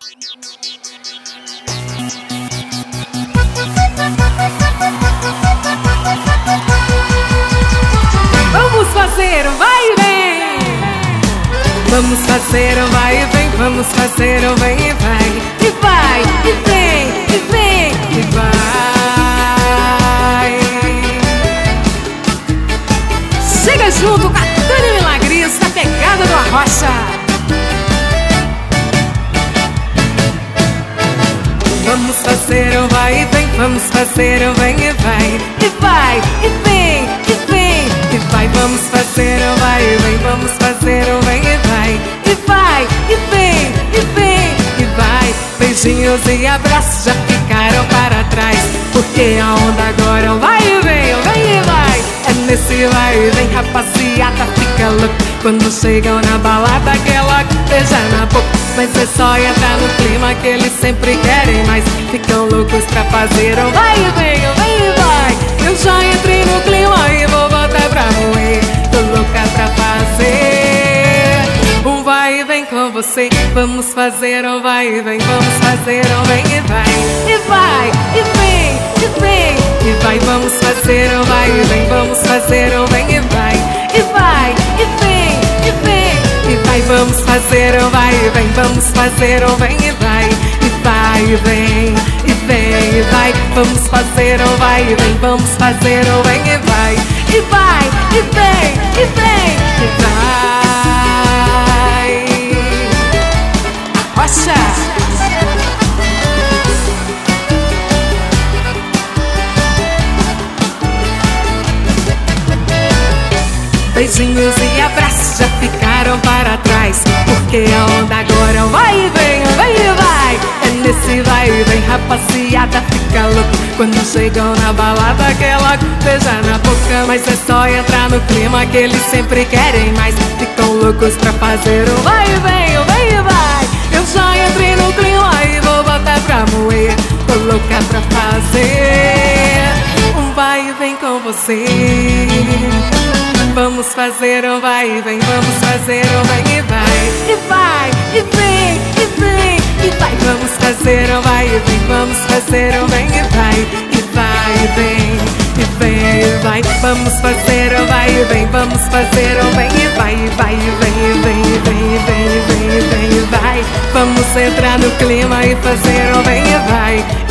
Vamos fazer um vai e vem. Vamos fazer um vai e vem. Vamos fazer um vem e vai. E vai, e vem, e vem, e vai. Chega junto com a Tânia Milagris na pegada do Arrocha. Vamos fazer um vai e vem. Vamos fazer um vem e vai. E vai, e vem, e vem, e vai. Vamos fazer um vai e vem. Vamos fazer um vem e vai. E vai, e vem, e vem, e vai. Beijinhos e abraços já ficaram para trás, porque a onda agora é um vai e vem, um vem e vai. É nesse vai e vem, rapaziada fica louca quando chegam na balada, que é logo beija na boca. Mas é só entrar no clima que eles sempre querem mais. Ficam loucos pra fazer um vai e vem, um vem e vai. Eu já entrei no clima e vou botar pra moer. Tô louca pra fazer um vai e vem com você. Vamos fazer um vai e vem. Vamos fazer um vem e vai. E vai, e vem, e vem, e vai. Vamos fazer um vai e vem. Vamos fazer um vem e vai. E vai, e vem, e vem, e vai. Vamos fazer um vai e vem. Vamos fazer um vem e vai. E vai, e vem, e vem, e vai. Vamos fazer um vai e vem. Vamos fazer um vem e vai. E vai, e vem, e vem, e vai. Arrocha. Beijinhos e abraços já ficaram para trás, porque a onda agora é um vai e vem, um vem e vai. É nesse vai e vem, rapaziada fica louca quando chegam na balada, que é logo beija na boca. Mas é só entrar no clima que eles sempre querem mais. Ficam loucos pra fazer um vai e vem, um vem e vai. Eu já entrei no clima e vou botar pra moer. Tô louca pra fazer um vai e vem com você. Vamos fazer um vai e vem. Vamos fazer um vem e vai. E vai, e vem, e vem, e vai. Vamos fazer um vai e vem. Vamos fazer um vem e vai. E vai, e vem, e vem, e vai. Vamos fazer um vai e vem. Vamos fazer um vem e vai. E vai, e vem, e vem, e vem, e vem, e vem, e vem, e vai. Vamos entrar no clima e fazer um vem e vai.